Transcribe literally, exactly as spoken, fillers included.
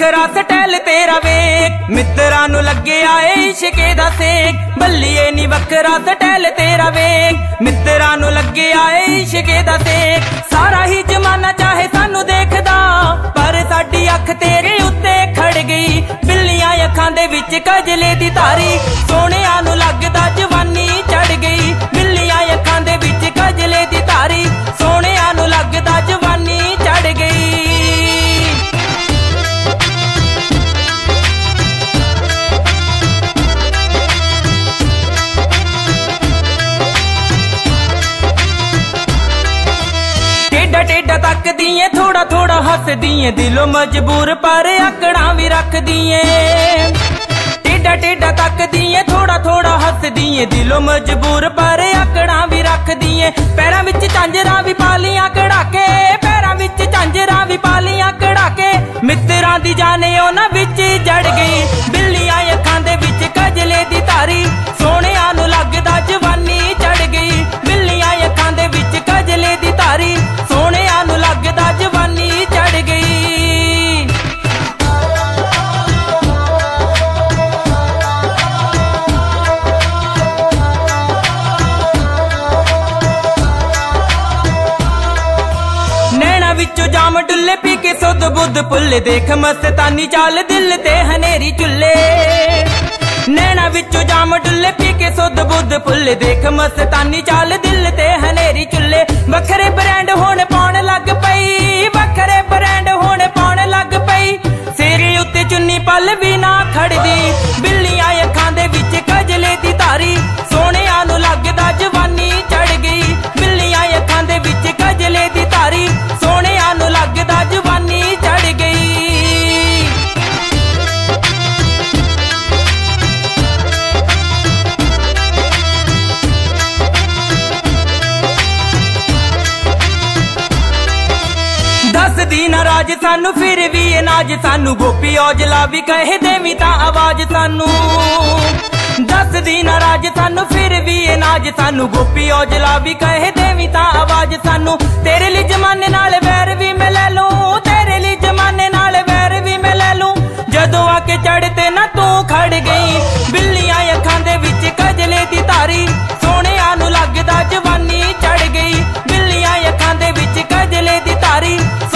ਵੱਖਰਾ ਸਟਾਈਲ ਤੇਰਾ ਵੇਖ ਮਿੱਤਰਾਂ ਨੂੰ ਲੱਗਿਆ ਏ ਇਸ਼ਕੇ ਦਾ ਸੇਕ ਬੱਲੀਏ ਨੀ ਵੱਖਰਾ ਸਟਾਈਲ ਤੇਰਾ ਵੇਖ ਮਿੱਤਰਾਂ ਨੂੰ ਲੱਗਿਆ ਏ ਇਸ਼ਕੇ ਦਾ ਸੇਕ ਸਾਰਾ ਹੀ ਜ਼ਮਾਨਾ ਚਾਹੇ ਸਾਨੂੰ ਦੇਖਦਾ ਪਰ ਸਾਡੀ ਅੱਖ ਤੇਰੇ ਉੱਤੇ ਖੜ ਗਈ ਬਿੱਲੀਆਂ ਅੱਖਾਂ ਦੇ ਵਿੱਚ ਕਜਲੇ ਦੀ ਧਾਰੀ ਸੋਹਣਿਆਂ ਨੂੰ ਲੱਗਦਾ ਜਵਾਨੀ ਚੜ ਗਈ ਬਿੱਲੀਆਂ ਅੱਖਾਂ ਦੇ ਵਿੱਚ ਕਜਲੇ ਦੀ ਧਾਰੀ ਸੋਹਣਿਆਂ ਨੂੰ ਲੱਗਦਾ ਜਵਾਨੀ ਚੜ ਗਈ ਟੇਡਾ ਤੱਕਦੀ ਏ ਥੋੜਾ ਥੋੜਾ ਹੱਸਦੀ ਏ ਦਿਲੋਂ ਮਜਬੂਰ ਪਰ ਆਕੜਾਂ ਵੀ ਰੱਖਦੀ ਏ ਟੇਡਾ ਟੇਡਾ ਤੱਕਦੀ ਏ ਥੋੜਾ ਥੋੜਾ ਹੱਸਦੀ ਏ ਦਿਲੋਂ ਮਜਬੂਰ ਪਰ ਆਕੜਾਂ ਵੀ ਰੱਖਦੀ ਏ ਪੈਰਾਂ ਵਿੱਚ ਝਾਂਜਰਾਂ ਵੀ ਪਾਲੀਆਂ ਕਢਾ ਕੇ ਪੈਰਾਂ ਵਿੱਚ ਝਾਂਜਰਾਂ ਵੀ ਪਾਲੀਆਂ ਕਢਾ ਕੇ ਮਿੱਤਰਾਂ ਦੀ ਜਾਨੇ ਉਹਨਾਂ ਵਿੱਚ ਜੜ ਗਈ ਬਿੱਲੀਆਂ ਅੱਖਾਂ ਦੇ ਵਿੱਚ ਕਜਲੇ ਦੀ ਧਾਰੀ ਸੋਹਣਿਆਂ ਨੂੰ ਲੱਗਦਾ ਜਵਾਨੀ ਚੜ ਗਈ ਬਿੱਲੀਆਂ ਅੱਖਾਂ ਦੇ ਵਿੱਚ ਕਜਲੇ ਦੀ ਧਾਰੀ ਸੋਹਣਿਆਂ ਨੂੰ ਲੱਗਦਾ ਜਵਾਨੀ ਚੜ ਗਈ ਨੈਣਾ ਵਿੱਚੋਂ ਜਾਮ ਡੁੱਲੇ ਪੀ ਕੇ ਸੁੱਧ ਬੁੱਧ ਭੁੱਲੇ ਦੇਖ ਮਸਤਾਨੀ ਚਾਲ ਦਿਲ ਤੇ ਹਨੇਰੀ ਚੁੱਲੇ ਨੈਣਾ ਵਿੱਚੋਂ ਜਾਮ ਡੁੱਲੇ ਪੀ ਕੇ ਸੁੱਧ ਬੁੱਧ ਭੁੱਲੇ ਦੇਖ ਮਸਤਾਨੀ ਚਾਲ ਦਿਲ ਤੇ ਹਨੇਰੀ ਚੁੱਲੇ ਵੱਖਰੇ ਬ੍ਰਾਂਡ ਹੁਣ ਪਾਉਣ ਲੱਗ ਪਈ ਵੱਖਰੇ ਬ੍ਰਾਂਡ ਹੁਣ ਪਾਉਣ ਲੱਗ ਪਈ ਸਿਰੇ ਉੱਤੇ ਚੁੰਨੀ ਪਲ ਵੀ ਨਾ ਖੜਦੀ ਬਿੱਲੀਆਂ ਅੱਖਾਂ ਦੇ ਵਿੱਚ ਕਜਲੇ ਦੀ ਧਾਰੀ ਸੋਹਣਿਆਂ ਨੂੰ ਲੱਗਦਾ ਜਵਾਨੀ ਚੜ ਗਈ ਬਿੱਲੀਆਂ ਅੱਖਾਂ ਦੇ ਵਿੱਚ ਕਜਲੇ ਦੀ ਧਾਰੀ ਸੋਹਣਿਆਂ ਨੂੰ ਲੱਗਦਾ ਜਵਾਨੀ ਚੜ ਗਈ ਦੱਸਦੀ ਨਾ ਰਾਜ ਸਾਨੂੰ ਫਿਰ ਵੀ ਇਹ ਨਾਜ ਸਾਨੂੰ ਗੋਪੀ ਔਜਲਾ ਵੀ ਕਹੇ ਦੇਵੀਂ ਤਾਂ ਆਵਾਜ਼ ਸਾਨੂੰ ਦੱਸਦੀ ਨਾ ਰਾਜ ਸਾਨੂੰ ਫਿਰ ਵੀ ਇਹ ਨਾਜ ਸਾਨੂੰ ਗੋਪੀ ਔਜਲਾ ਵੀ ਕਹੇ ਦੇਵੀਂ ਤਾਂ ਆਵਾਜ਼ ਸਾਨੂੰ ਤੇਰੇ ਲਈ ਜ਼ਮਾਨੇ ਨਾਲ ਵੈਰ ਵੀ ਮੈਂ ਲੈ ਲੂੰ ਤੇਰੇ ਲਈ ਜ਼ਮਾਨੇ ਨਾਲ ਵੈਰ ਵੀ ਮੈਂ ਲੈ ਲੂੰ ਜਦੋਂ ਆ ਕੇ ਚੜ ਤੇ ਨਾ ਤੂੰ ਖੜ ਗਈ ਬਿੱਲੀਆਂ ਅੱਖਾਂ ਦੇ ਵਿੱਚ ਕਜਲੇ ਦੀ ਧਾਰੀ ਸੋਹਣਿਆਂ ਨੂੰ ਲੱਗਦਾ ਜਵਾਨੀ ਚੜ ਗਈ ਬਿੱਲੀਆਂ ਅੱਖਾਂ ਦੇ ਵਿੱਚ ਕਜਲੇ ਦੀ ਧਾਰੀ